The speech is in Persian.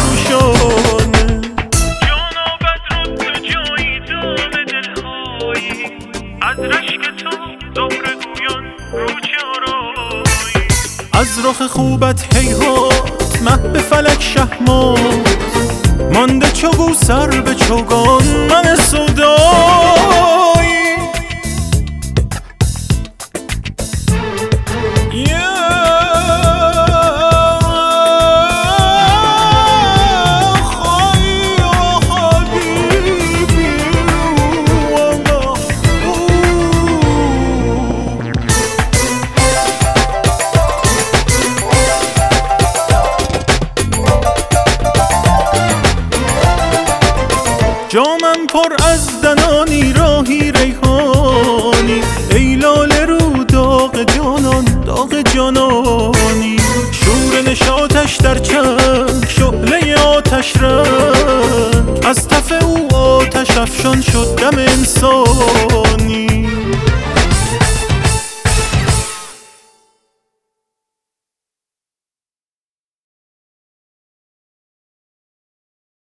روشانه. جانابت رو به جایی دام دلهایی، از رشک تو زهر گویان رو چارایی. از رخ خوبت هیهات مه به فلک شهمات، مانده چو سر به چوگان من سودایی. جامم پر از دنانی راهی ریحانی، ای لاله رو داغ جانان داغ جانانی. شور نشاطش در چنگ شعله آتش رنگ، از تف او آتش افشان شد